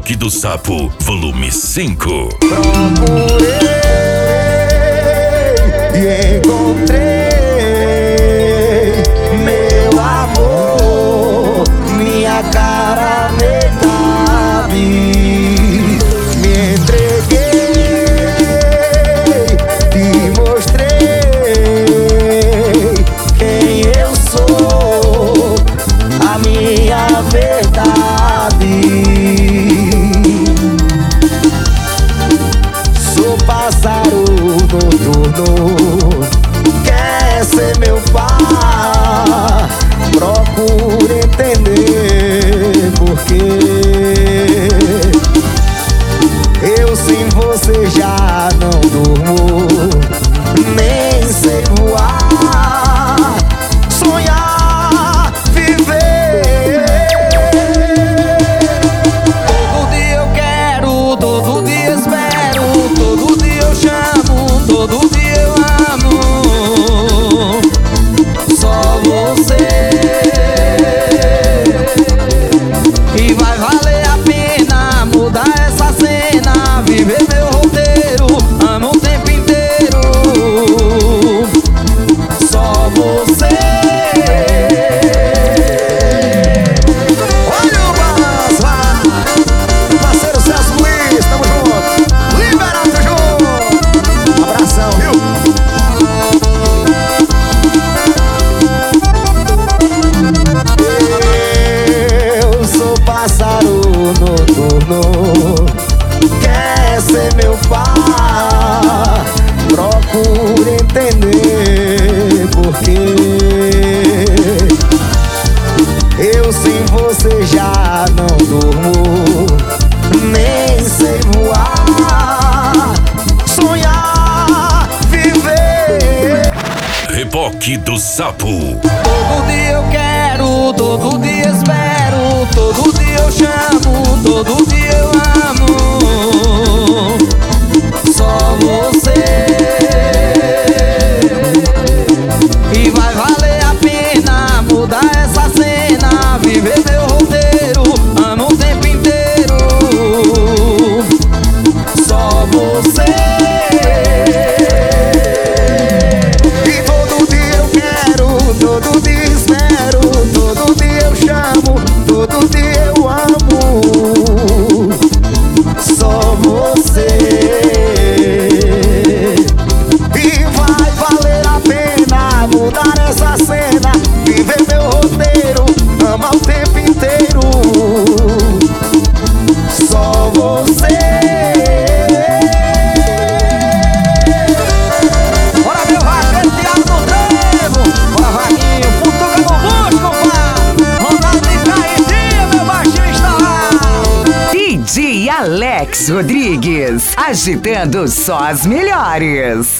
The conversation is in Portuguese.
Reboque do Sapo, volume 5. Procurei e encontrei meu amor, minha cara metade. Me entreguei e mostrei quem eu sou, a minha verdade. Pássaro noturno quer ser meu par. Procura entender porque eu sem você já não durmo, nem sei voar, sonhar, viver. Todo dia eu quero, todo dia espero, todo dia eu chamo, todo dia eu amo. Só você. E vai valer a pena mudar essa cena, viver meu roteiro, amo o tempo inteiro. Só você. Olha o balanço, parceiro Celso Luiz, tamo junto. Liberado junto. Abração, viu? Eu sou pássaro noturno, quer ser meu par. Procura entender porque eu sem você já não durmo, nem sei voar, sonhar, viver. Reboque do Sapo. Todo dia eu quero, todo dia espero, todo dia eu chamo, todo dia eu amo. Só você. E vai valer a pena mudar essa cena, viver meu roteiro, amo o tempo inteiro. Só você. E todo dia eu quero, todo dia espero, todo dia eu chamo, todo dia eu amo. Só você. E vai valer a pena mudar essa cena, viver meu roteiro, amar o tempo inteiro. Só você. Bora meu vaqueiro, Thiago do Trevo. Bora Vaguinho, Putuca no bucho, compadre. Ronaldo de Caetinha, meu baixinho está lá. DJ Alex Rodrigues, agitando só as melhores.